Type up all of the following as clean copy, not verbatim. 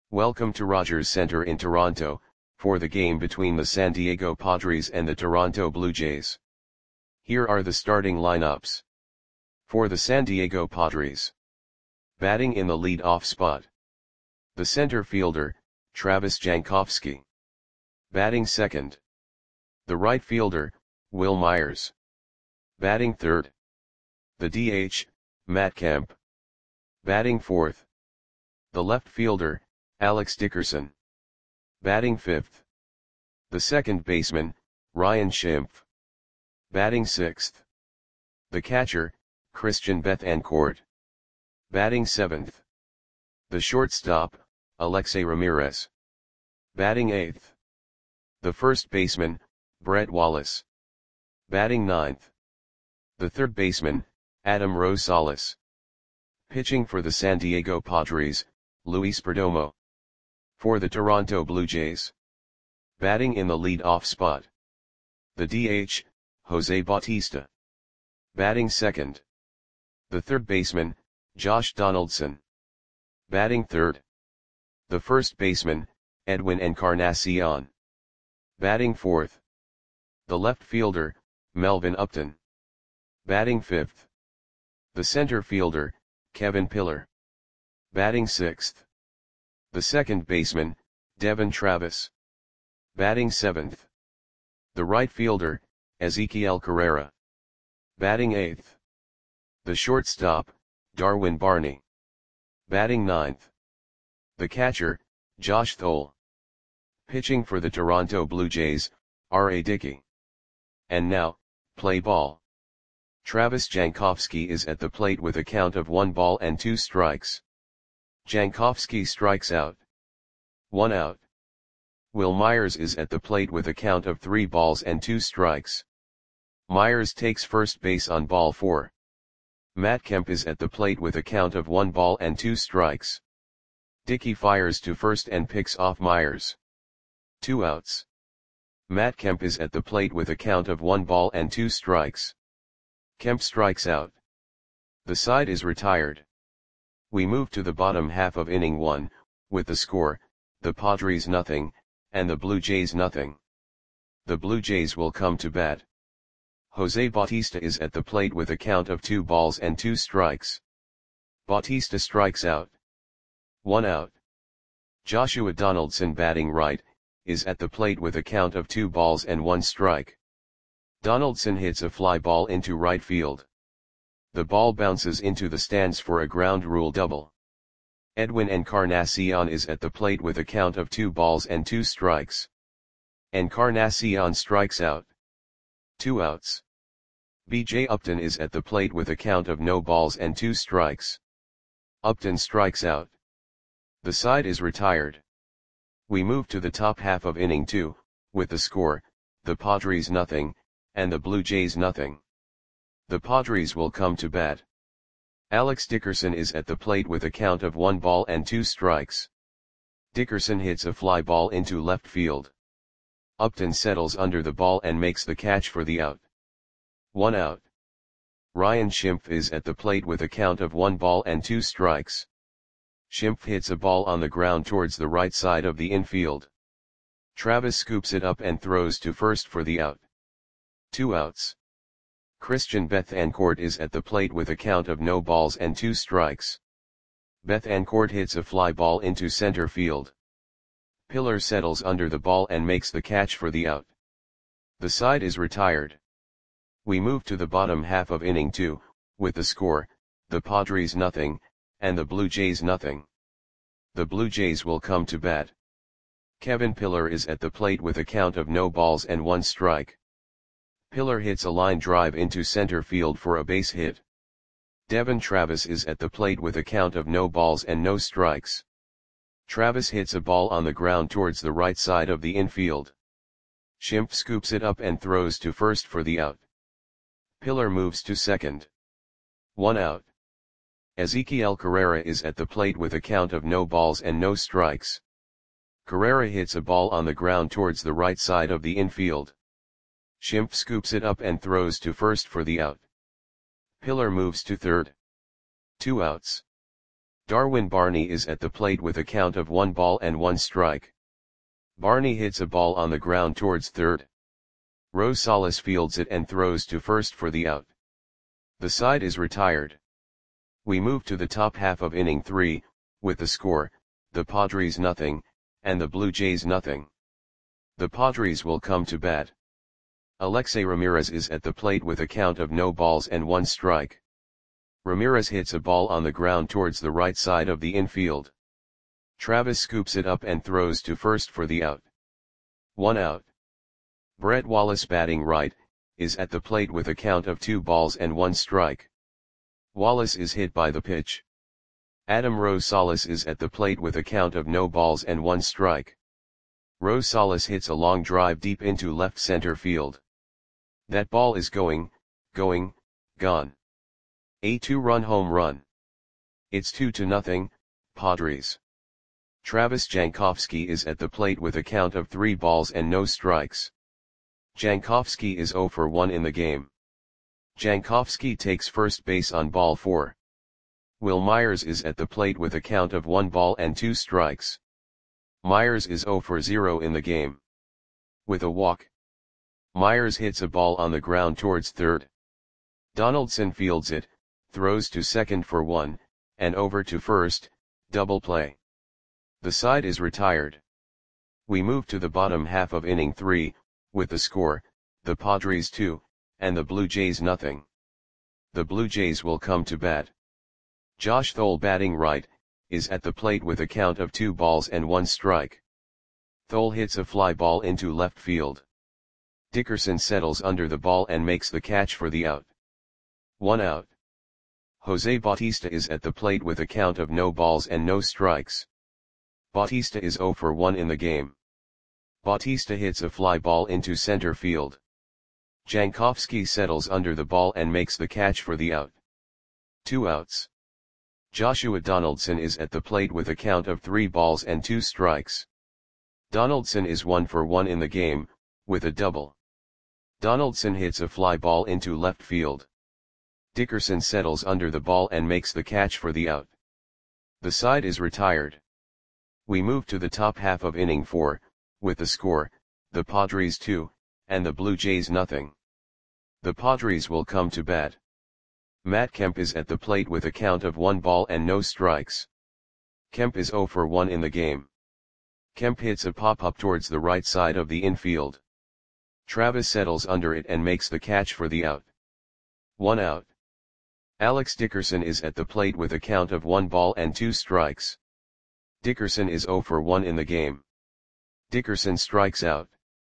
Welcome to Rogers Centre in Toronto, for the game between the San Diego Padres and the Toronto Blue Jays. Here are the starting lineups. For the San Diego Padres. Batting in the lead-off spot. The center fielder, Travis Jankowski. Batting second. The right fielder, Wil Myers. Batting third. The DH, Matt Kemp. Batting fourth. The left fielder, Alex Dickerson. Batting fifth. The second baseman, Ryan Schimpf. Batting sixth. The catcher, Christian Bethancourt. Batting seventh. The shortstop, Alexei Ramirez. Batting eighth. The first baseman, Brett Wallace. Batting ninth. The third baseman, Adam Rosales. Pitching for the San Diego Padres, Luis Perdomo. For the Toronto Blue Jays. Batting in the lead-off spot. The DH, Jose Bautista. Batting second. The third baseman, Josh Donaldson. Batting third. The first baseman, Edwin Encarnacion. Batting fourth. The left fielder, Melvin Upton. Batting fifth. The center fielder, Kevin Pillar. Batting sixth. The second baseman, Devon Travis. Batting seventh. The right fielder, Ezequiel Carrera. Batting eighth. The shortstop, Darwin Barney. Batting ninth. The catcher, Josh Thole. Pitching for the Toronto Blue Jays, R.A. Dickey. And now, play ball. Travis Jankowski is at the plate with a count of 1 ball and 2 strikes. Jankowski strikes out. 1 out. Wil Myers is at the plate with a count of 3 balls and 2 strikes. Myers takes first base on ball 4. Matt Kemp is at the plate with a count of 1 ball and 2 strikes. Dickey fires to first and picks off Myers. 2 outs. Matt Kemp is at the plate with a count of 1 ball and 2 strikes. Kemp strikes out. The side is retired. We move to the bottom half of inning 1, with the score, the Padres nothing, and the Blue Jays nothing. The Blue Jays will come to bat. Jose Bautista is at the plate with a count of 2 balls and 2 strikes. Bautista strikes out. 1 out. Joshua Donaldson batting right, is at the plate with a count of 2 balls and 1 strike. Donaldson hits a fly ball into right field. The ball bounces into the stands for a ground rule double. Edwin Encarnacion is at the plate with a count of 2 balls and 2 strikes. Encarnacion strikes out. 2 outs. B.J. Upton is at the plate with a count of no balls and 2 strikes. Upton strikes out. The side is retired. We move to the top half of inning 2, with the score, the Padres nothing, and the Blue Jays nothing. The Padres will come to bat. Alex Dickerson is at the plate with a count of 1 ball and 2 strikes. Dickerson hits a fly ball into left field. Upton settles under the ball and makes the catch for the out. 1 out. Ryan Schimpf is at the plate with a count of 1 ball and 2 strikes. Schimpf hits a ball on the ground towards the right side of the infield. Travis scoops it up and throws to first for the out. 2 outs. Christian Bethancourt is at the plate with a count of no balls and 2 strikes. Bethancourt hits a fly ball into center field. Pillar settles under the ball and makes the catch for the out. The side is retired. We move to the bottom half of inning 2, with the score, the Padres nothing, and the Blue Jays nothing. The Blue Jays will come to bat. Kevin Pillar is at the plate with a count of no balls and 1 strike. Pillar hits a line drive into center field for a base hit. Devon Travis is at the plate with a count of no balls and no strikes. Travis hits a ball on the ground towards the right side of the infield. Schimpf scoops it up and throws to first for the out. Pillar moves to second. 1 out. Ezequiel Carrera is at the plate with a count of no balls and no strikes. Carrera hits a ball on the ground towards the right side of the infield. Schimpf scoops it up and throws to first for the out. Pillar moves to third. 2 outs. Darwin Barney is at the plate with a count of 1 ball and 1 strike. Barney hits a ball on the ground towards third. Rosales fields it and throws to first for the out. The side is retired. We move to the top half of inning 3, with the score, the Padres nothing, and the Blue Jays nothing. The Padres will come to bat. Alexei Ramirez is at the plate with a count of no balls and 1 strike. Ramirez hits a ball on the ground towards the right side of the infield. Travis scoops it up and throws to first for the out. 1 out. Brett Wallace batting right, is at the plate with a count of 2 balls and 1 strike. Wallace is hit by the pitch. Adam Rosales is at the plate with a count of no balls and 1 strike. Rosales hits a long drive deep into left center field. That ball is gone. A 2-run home run. It's 2-0, Padres. Travis Jankowski is at the plate with a count of 3 balls and no strikes. Jankowski is 0 for 1 in the game. Jankowski takes first base on ball 4. Will Myers is at the plate with a count of 1 ball and 2 strikes. Myers is 0 for 0 in the game. With a walk. Myers hits a ball on the ground towards third. Donaldson fields it, throws to second for 1, and over to first, double play. The side is retired. We move to the bottom half of inning 3, with the score, the Padres 2, and the Blue Jays nothing. The Blue Jays will come to bat. Josh Thole batting right, is at the plate with a count of 2 balls and 1 strike. Thole hits a fly ball into left field. Dickerson settles under the ball and makes the catch for the out. 1 out. Jose Bautista is at the plate with a count of no balls and no strikes. Bautista is 0 for 1 in the game. Bautista hits a fly ball into center field. Jankowski settles under the ball and makes the catch for the out. 2 outs. Joshua Donaldson is at the plate with a count of 3 balls and 2 strikes. Donaldson is 1 for 1 in the game, with a double. Donaldson hits a fly ball into left field. Dickerson settles under the ball and makes the catch for the out. The side is retired. We move to the top half of inning 4, with the score, the Padres 2, and the Blue Jays nothing. The Padres will come to bat. Matt Kemp is at the plate with a count of 1 ball and no strikes. Kemp is 0 for 1 in the game. Kemp hits a pop-up towards the right side of the infield. Travis settles under it and makes the catch for the out. 1 out. Alex Dickerson is at the plate with a count of 1 ball and 2 strikes. Dickerson is 0 for 1 in the game. Dickerson strikes out.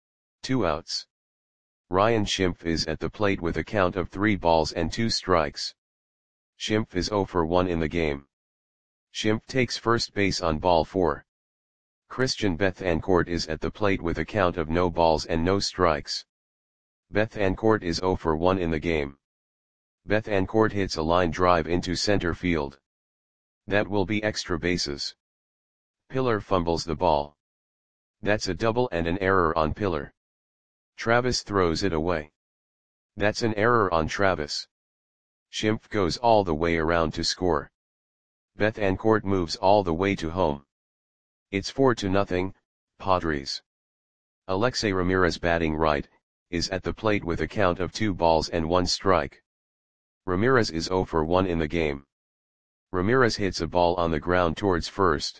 2 outs. Ryan Schimpf is at the plate with a count of 3 balls and 2 strikes. Schimpf is 0 for 1 in the game. Schimpf takes first base on ball 4. Christian Bethancourt is at the plate with a count of no balls and no strikes. Bethancourt is 0 for 1 in the game. Bethancourt hits a line drive into center field. That will be extra bases. Pillar fumbles the ball. That's a double and an error on Pillar. Travis throws it away. That's an error on Travis. Schimpf goes all the way around to score. Bethancourt moves all the way to home. It's 4-0, Padres. Alexei Ramirez batting right, is at the plate with a count of 2 balls and 1 strike. Ramirez is 0 for 1 in the game. Ramirez hits a ball on the ground towards first.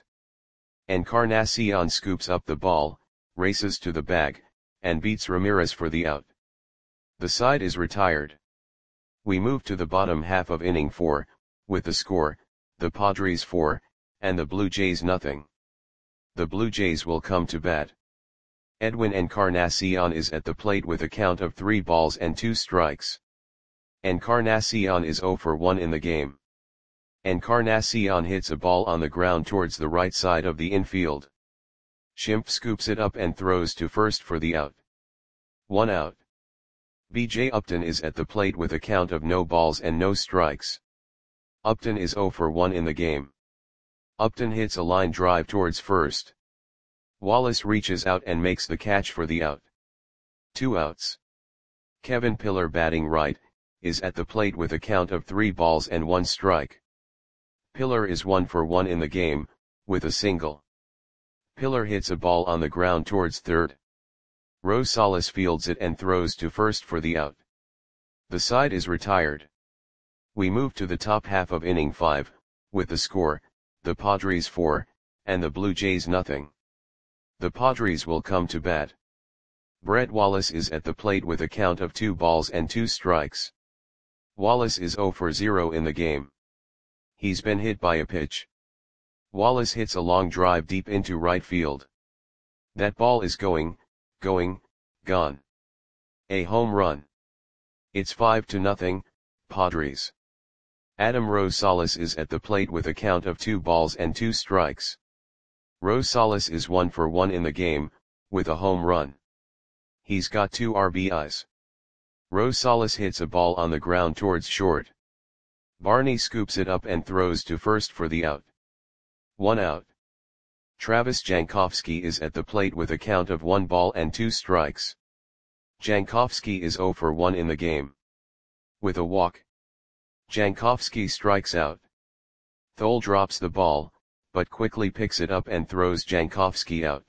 Encarnacion scoops up the ball, races to the bag, and beats Ramirez for the out. The side is retired. We move to the bottom half of inning 4, with the score, the Padres 4, and the Blue Jays nothing. The Blue Jays will come to bat. Edwin Encarnacion is at the plate with a count of 3 balls and 2 strikes. Encarnacion is 0 for 1 in the game. Encarnacion hits a ball on the ground towards the right side of the infield. Schimpf scoops it up and throws to first for the out. 1 out. B.J. Upton is at the plate with a count of no balls and no strikes. Upton is 0 for 1 in the game. Upton hits a line drive towards first. Wallace reaches out and makes the catch for the out. 2 outs. Kevin Pillar batting right, is at the plate with a count of 3 balls and 1 strike. Pillar is 1 for 1 in the game, with a single. Pillar hits a ball on the ground towards third. Rosales fields it and throws to first for the out. The side is retired. We move to the top half of inning 5, with the score, the Padres 4, and the Blue Jays nothing. The Padres will come to bat. Brett Wallace is at the plate with a count of 2 balls and 2 strikes. Wallace is 0 for 0 in the game. He's been hit by a pitch. Wallace hits a long drive deep into right field. That ball is gone. A home run. It's 5-0, Padres. Adam Rosales is at the plate with a count of 2 balls and 2 strikes. Rosales is 1 for 1 in the game, with a home run. He's got 2 RBIs. Rosales hits a ball on the ground towards short. Barney scoops it up and throws to first for the out. 1 out. Travis Jankowski is at the plate with a count of 1 ball and 2 strikes. Jankowski is 0 for 1 in the game. With a walk. Jankowski strikes out. Thole drops the ball, but quickly picks it up and throws Jankowski out.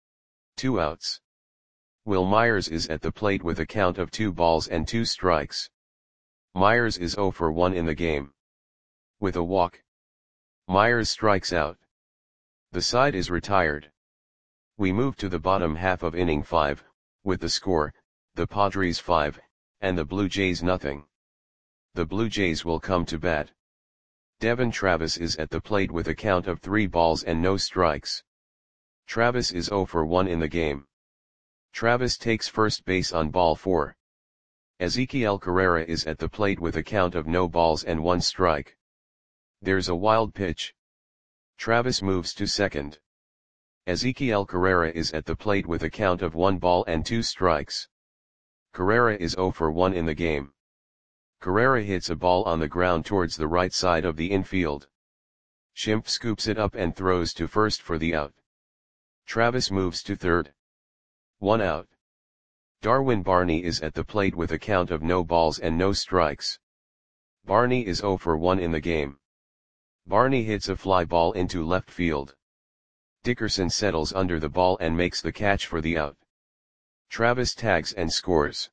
2 outs. Will Myers is at the plate with a count of 2 balls and 2 strikes. Myers is 0 for 1 in the game. With a walk. Myers strikes out. The side is retired. We move to the bottom half of inning 5, with the score, the Padres 5, and the Blue Jays nothing. The Blue Jays will come to bat. Devon Travis is at the plate with a count of 3 balls and no strikes. Travis is 0 for 1 in the game. Travis takes first base on ball 4. Ezequiel Carrera is at the plate with a count of no balls and 1 strike. There's a wild pitch. Travis moves to second. Ezequiel Carrera is at the plate with a count of 1 ball and 2 strikes. Carrera is 0 for 1 in the game. Carrera hits a ball on the ground towards the right side of the infield. Schimpf scoops it up and throws to first for the out. Travis moves to third. 1 out. Darwin Barney is at the plate with a count of no balls and no strikes. Barney is 0 for 1 in the game. Barney hits a fly ball into left field. Dickerson settles under the ball and makes the catch for the out. Travis tags and scores.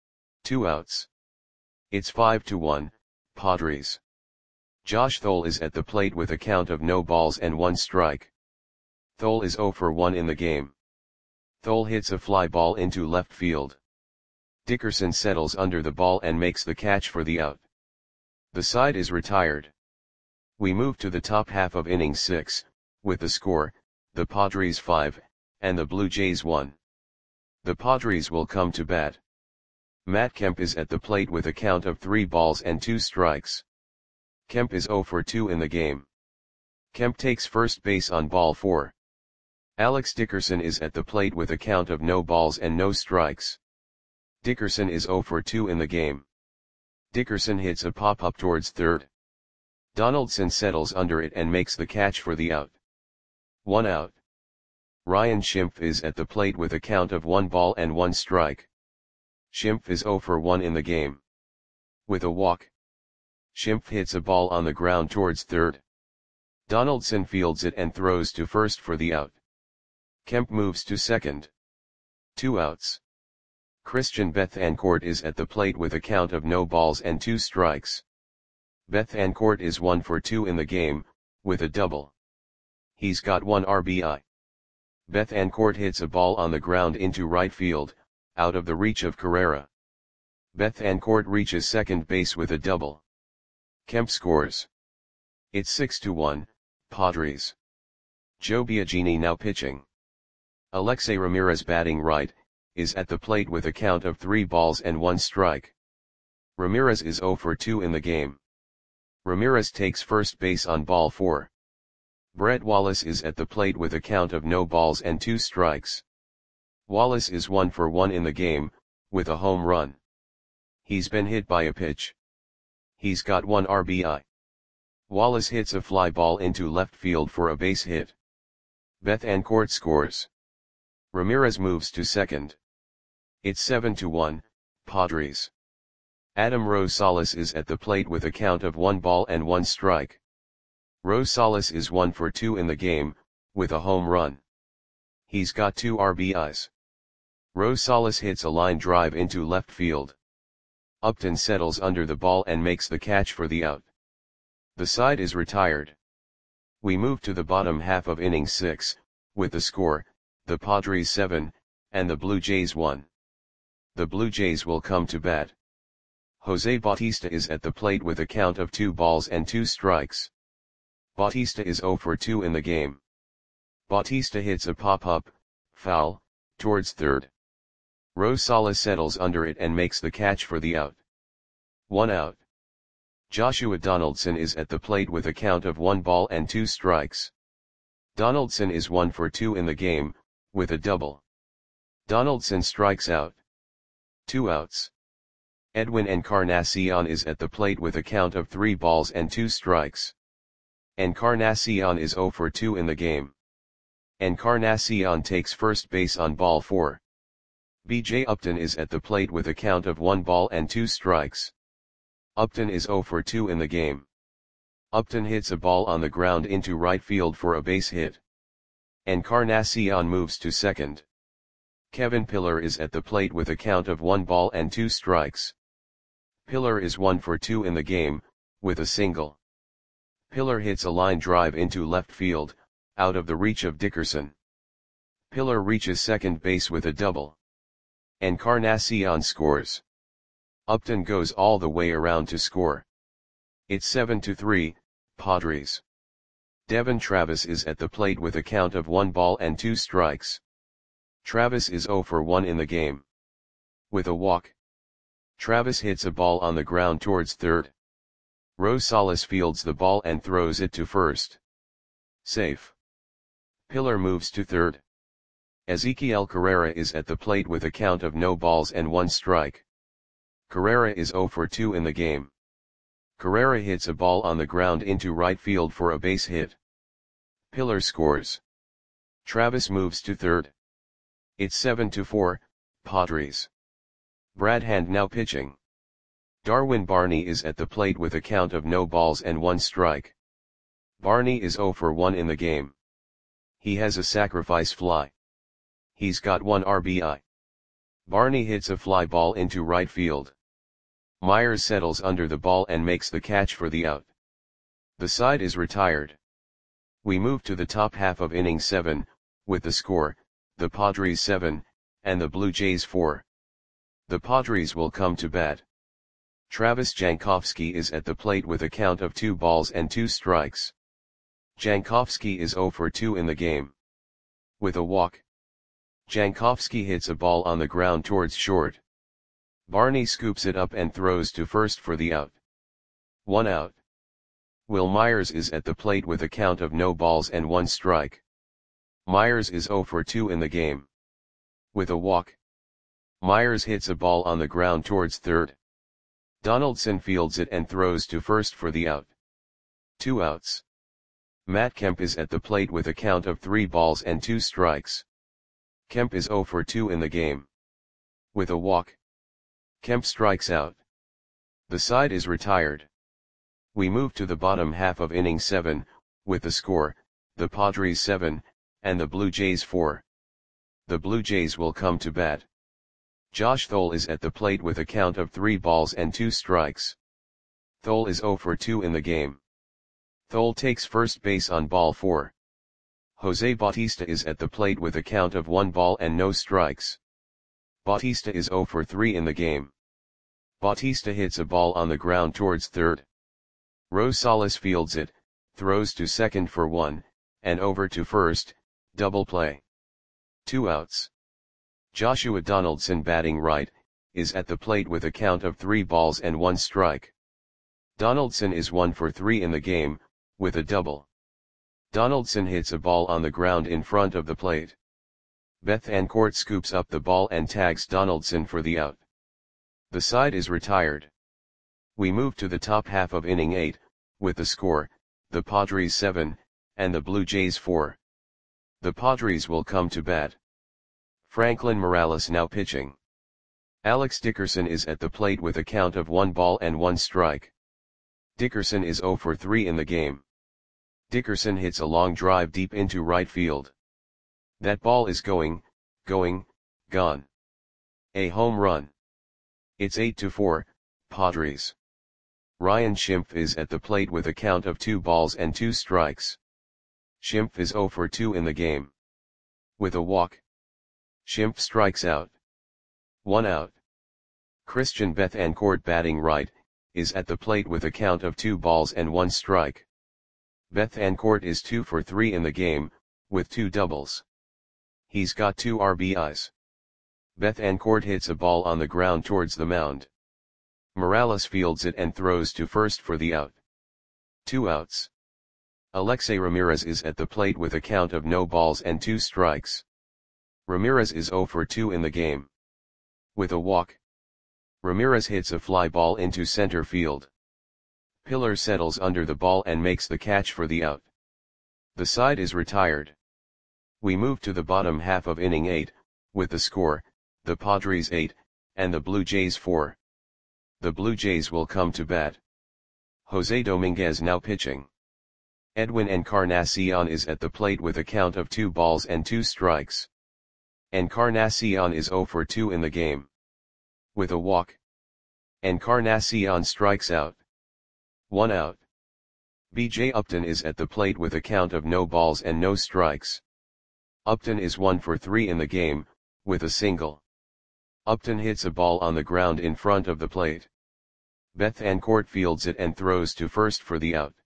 2 outs. It's 5-1, Padres. Josh Thole is at the plate with a count of no balls and 1 strike. Thole is 0 for 1 in the game. Thole hits a fly ball into left field. Dickerson settles under the ball and makes the catch for the out. The side is retired. We move to the top half of inning 6, with the score, the Padres 5, and the Blue Jays 1. The Padres will come to bat. Matt Kemp is at the plate with a count of 3 balls and 2 strikes. Kemp is 0 for 2 in the game. Kemp takes first base on ball 4. Alex Dickerson is at the plate with a count of no balls and no strikes. Dickerson is 0 for 2 in the game. Dickerson hits a pop-up towards third. Donaldson settles under it and makes the catch for the out. 1 out. Ryan Schimpf is at the plate with a count of 1 ball and 1 strike. Schimpf is 0 for 1 in the game. With a walk. Schimpf hits a ball on the ground towards third. Donaldson fields it and throws to first for the out. Kemp moves to second. 2 outs. Christian Bethancourt is at the plate with a count of no balls and 2 strikes. Bethancourt is 1 for 2 in the game, with a double. He's got 1 RBI. Bethancourt hits a ball on the ground into right field, out of the reach of Carrera. Bethancourt reaches second base with a double. Kemp scores. It's 6-1, Padres. Joe Biagini now pitching. Alexei Ramirez batting right, is at the plate with a count of 3 balls and 1 strike. Ramirez is 0 for 2 in the game. Ramirez takes first base on ball 4. Brett Wallace is at the plate with a count of no balls and 2 strikes. Wallace is 1 for 1 in the game, with a home run. He's been hit by a pitch. He's got 1 RBI. Wallace hits a fly ball into left field for a base hit. Bethancourt scores. Ramirez moves to second. It's 7-1, Padres. Adam Rosales is at the plate with a count of 1 ball and 1 strike. Rosales is 1 for 2 in the game, with a home run. He's got 2 RBIs. Rosales hits a line drive into left field. Upton settles under the ball and makes the catch for the out. The side is retired. We move to the bottom half of inning 6, with the score, the Padres 7, and the Blue Jays 1. The Blue Jays will come to bat. Jose Bautista is at the plate with a count of 2 balls and 2 strikes. Bautista is 0 for 2 in the game. Bautista hits a pop-up, foul, towards third. Rosales settles under it and makes the catch for the out. 1 out. Joshua Donaldson is at the plate with a count of 1 ball and 2 strikes. Donaldson is 1 for 2 in the game, with a double. Donaldson strikes out. 2 outs. Edwin Encarnacion is at the plate with a count of 3 balls and 2 strikes. Encarnacion is 0 for 2 in the game. Encarnacion takes first base on ball 4. B.J. Upton is at the plate with a count of 1 ball and 2 strikes. Upton is 0 for 2 in the game. Upton hits a ball on the ground into right field for a base hit. Encarnacion moves to second. Kevin Pillar is at the plate with a count of 1 ball and 2 strikes. Pillar is 1 for 2 in the game, with a single. Pillar hits a line drive into left field, out of the reach of Dickerson. Pillar reaches second base with a double. Encarnacion scores. Upton goes all the way around to score. It's 7-3, Padres. Devon Travis is at the plate with a count of 1 ball and 2 strikes. Travis is 0 for 1 in the game. With a walk. Travis hits a ball on the ground towards third. Rosales fields the ball and throws it to first. Safe. Pillar moves to third. Ezequiel Carrera is at the plate with a count of no balls and 1 strike. Carrera is 0 for 2 in the game. Carrera hits a ball on the ground into right field for a base hit. Pillar scores. Travis moves to third. It's 7-4, Padres. Brad Hand now pitching. Darwin Barney is at the plate with a count of no balls and 1 strike. Barney is 0 for 1 in the game. He has a sacrifice fly. He's got 1 RBI. Barney hits a fly ball into right field. Myers settles under the ball and makes the catch for the out. The side is retired. We move to the top half of inning 7, with the score, the Padres 7, and the Blue Jays 4. The Padres will come to bat. Travis Jankowski is at the plate with a count of 2 balls and 2 strikes. Jankowski is 0 for 2 in the game. With a walk. Jankowski hits a ball on the ground towards short. Barney scoops it up and throws to first for the out. 1 out. Will Myers is at the plate with a count of no balls and 1 strike. Myers is 0 for 2 in the game. With a walk. Myers hits a ball on the ground towards third. Donaldson fields it and throws to first for the out. 2 outs. Matt Kemp is at the plate with a count of 3 balls and 2 strikes. Kemp is 0 for 2 in the game. With a walk. Kemp strikes out. The side is retired. We move to the bottom half of inning 7, with the score, the Padres 7, and the Blue Jays 4. The Blue Jays will come to bat. Josh Thole is at the plate with a count of 3 balls and 2 strikes. Thole is 0 for 2 in the game. Thole takes first base on ball 4. Jose Bautista is at the plate with a count of 1 ball and no strikes. Bautista is 0 for 3 in the game. Bautista hits a ball on the ground towards third. Rosales fields it, throws to second for 1, and over to first, double play. 2 outs. Joshua Donaldson batting right, is at the plate with a count of 3 balls and 1 strike. Donaldson is 1 for 3 in the game, with a double. Donaldson hits a ball on the ground in front of the plate. Bethancourt scoops up the ball and tags Donaldson for the out. The side is retired. We move to the top half of inning 8, with the score, the Padres 7, and the Blue Jays 4. The Padres will come to bat. Franklin Morales now pitching. Alex Dickerson is at the plate with a count of 1 ball and 1 strike. Dickerson is 0 for 3 in the game. Dickerson hits a long drive deep into right field. That ball is going, gone. A home run. It's 8-4, Padres. Ryan Schimpf is at the plate with a count of 2 balls and 2 strikes. Schimpf is 0 for 2 in the game. With a walk, Schimpf strikes out. 1 out. Christian Bethancourt, batting right, is at the plate with a count of 2 balls and 1 strike. Bethancourt is 2 for 3 in the game, with 2 doubles. He's got 2 RBIs. Bethancourt hits a ball on the ground towards the mound. Morales fields it and throws to first for the out. 2 outs. Alexei Ramirez is at the plate with a count of no balls and 2 strikes. Ramirez is 0 for 2 in the game. With a walk, Ramirez hits a fly ball into center field. Pillar settles under the ball and makes the catch for the out. The side is retired. We move to the bottom half of inning 8, with the score, the Padres 8, and the Blue Jays 4. The Blue Jays will come to bat. Jose Dominguez now pitching. Edwin Encarnacion is at the plate with a count of 2 balls and 2 strikes. Encarnacion is 0 for 2 in the game. With a walk, Encarnacion strikes out. 1 out. B.J. Upton is at the plate with a count of no balls and no strikes. Upton is 1 for 3 in the game, with a single. Upton hits a ball on the ground in front of the plate. Bethancourt fields it and throws to first for the out.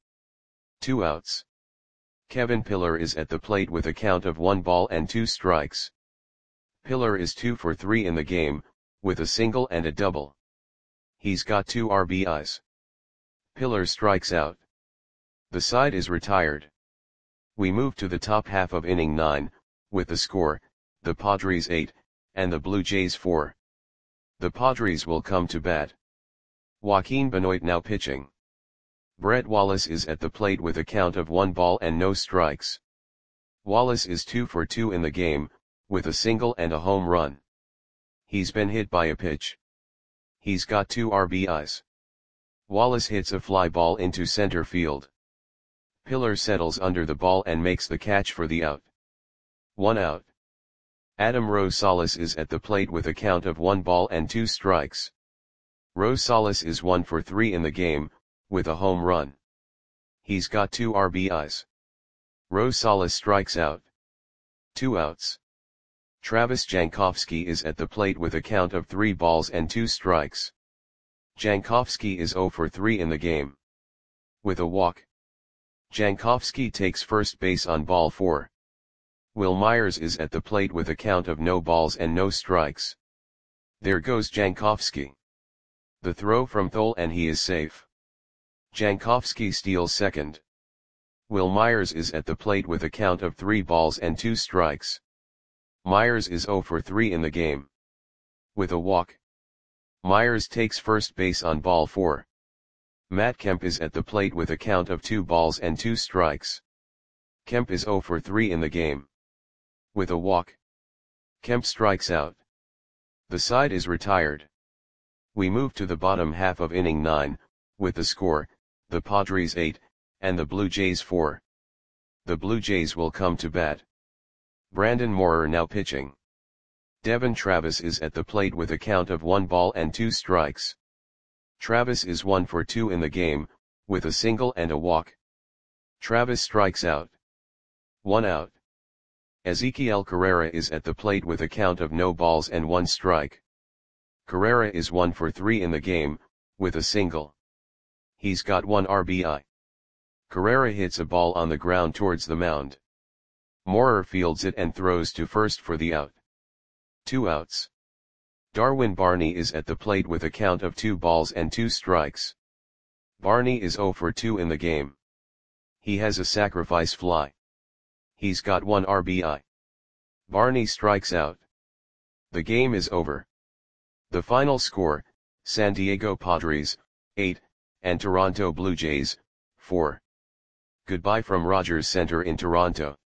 2 outs. Kevin Pillar is at the plate with a count of 1 ball and 2 strikes. Pillar is 2 for 3 in the game, with a single and a double. He's got 2 RBIs. Pillar strikes out. The side is retired. We move to the top half of inning 9, with the score, the Padres 8, and the Blue Jays 4. The Padres will come to bat. Joaquin Benoit now pitching. Brett Wallace is at the plate with a count of 1 ball and no strikes. Wallace is 2 for 2 in the game, with a single and a home run. He's been hit by a pitch. He's got 2 RBIs. Wallace hits a fly ball into center field. Pillar settles under the ball and makes the catch for the out. 1 out. Adam Rosales is at the plate with a count of 1 ball and 2 strikes. Rosales is 1 for 3 in the game, with a home run. He's got 2 RBIs. Rosales strikes out. 2 outs. Travis Jankowski is at the plate with a count of 3 balls and 2 strikes. Jankowski is 0 for 3 in the game. With a walk, Jankowski takes first base on ball 4. Will Myers is at the plate with a count of no balls and no strikes. There goes Jankowski. The throw from Thole and he is safe. Jankowski steals second. Will Myers is at the plate with a count of 3 balls and 2 strikes. Myers is 0 for 3 in the game. With a walk, Myers takes first base on ball 4. Matt Kemp is at the plate with a count of 2 balls and 2 strikes. Kemp is 0 for 3 in the game. With a walk, Kemp strikes out. The side is retired. We move to the bottom half of inning 9, with the score, the Padres 8, and the Blue Jays 4. The Blue Jays will come to bat. Brandon Moorer now pitching. Devon Travis is at the plate with a count of 1 ball and 2 strikes. Travis is 1 for 2 in the game, with a single and a walk. Travis strikes out. 1 out. Ezequiel Carrera is at the plate with a count of no balls and 1 strike. Carrera is 1 for 3 in the game, with a single. He's got 1 RBI. Carrera hits a ball on the ground towards the mound. Moorer fields it and throws to first for the out. 2 outs. Darwin Barney is at the plate with a count of 2 balls and 2 strikes. Barney is 0 for 2 in the game. He has a sacrifice fly. He's got 1 RBI. Barney strikes out. The game is over. The final score, San Diego Padres, 8, and Toronto Blue Jays, 4. Goodbye from Rogers Center in Toronto.